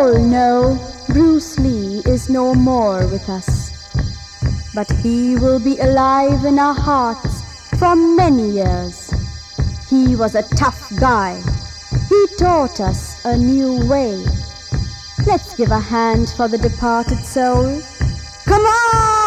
all know Bruce Lee is no more with us, but he will be alive in our hearts for many years. He was a tough guy. He taught us a new way. Let's give a hand for the departed soul. Come on!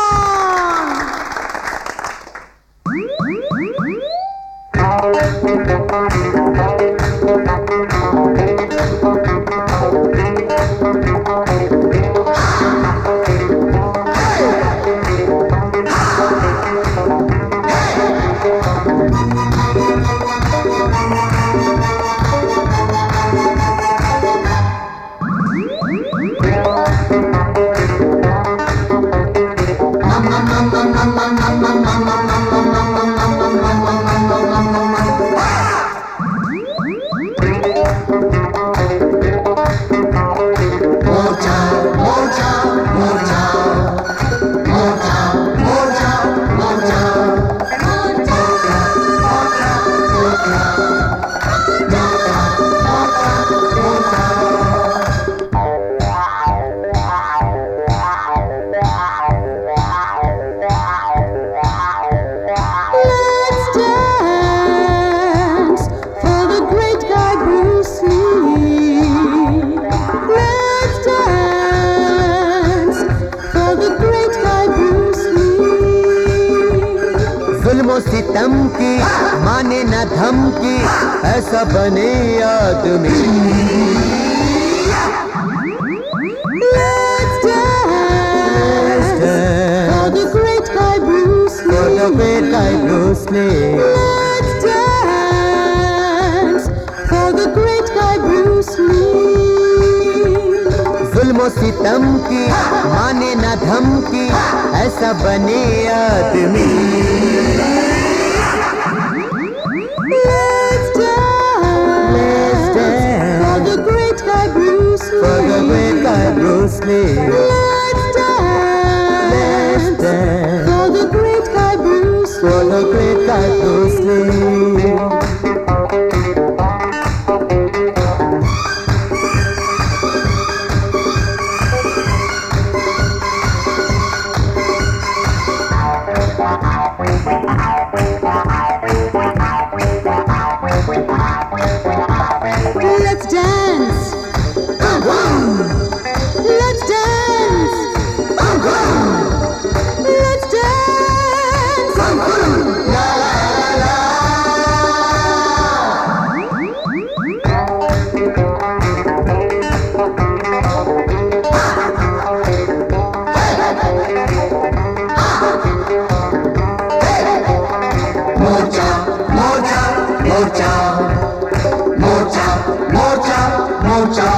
सितम की माने न धमकी, ऐसा बने आदमी। Let's dance for the great guy Bruce Lee. For the great guy Bruce Lee. Let's dance for the great guy Bruce Lee. जुल्म सितम की माने न धमकी, ऐसा बने आदमी। For the great guy Bruce Lee. Let's dance for the great guy Bruce Lee. For the great guy Bruce Lee. Let's dance. Let's dance. Let's dance. La la la la. Mocha, mocha, mocha. Mocha, mocha, mocha.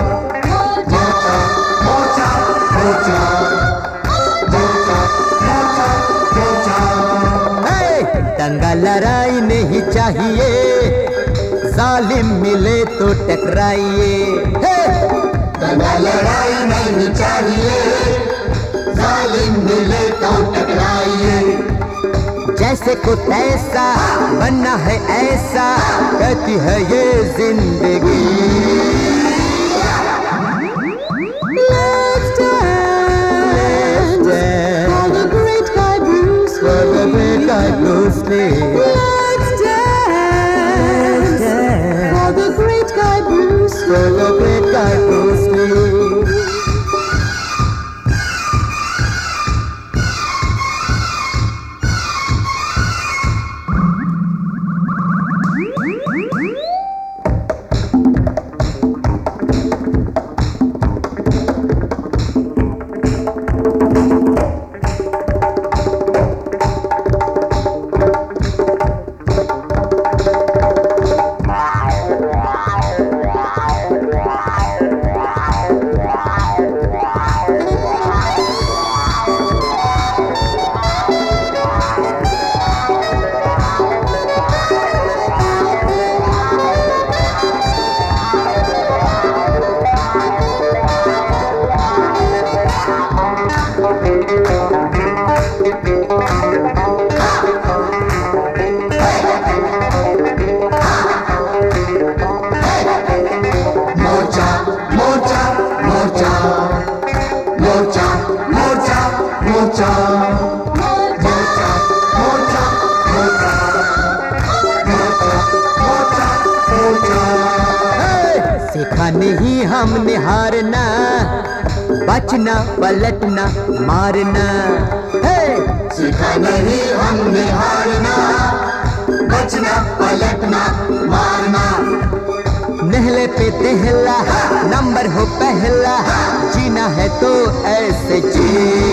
दंगा लड़ाई नहीं चाहिए, जालिम मिले तो टकराइए। दंगा लड़ाई नहीं चाहिए, जालिम मिले तो टकराइए। जैसे को तैसा बनना है ऐसा, कहती है ये जिंदगी। Let's dance for the great guy Bruce Lee. For the great guy Bruce Lee. Let's dance for the great guy Bruce Lee. For the great guy Bruce Lee. सीखा नहीं हमने हारना, बचना पलटना मारना। सीखा नहीं हमने हारना, बचना पलटना मारना। नहले पे पहला नंबर हो पहला, जीना है तो ऐसे जी।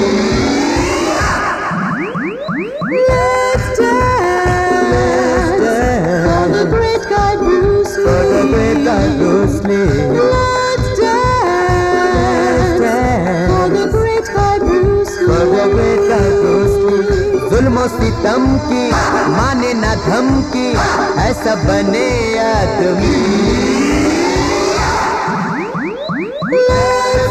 Let's dance for the great guy Bruce Lee. For the great guy Bruce Lee. Let's dance for the great guy Bruce Lee. For the great guy Bruce Lee. जुल्म सितम की माने ना धमकी, ऐसा बने आदमी। Let's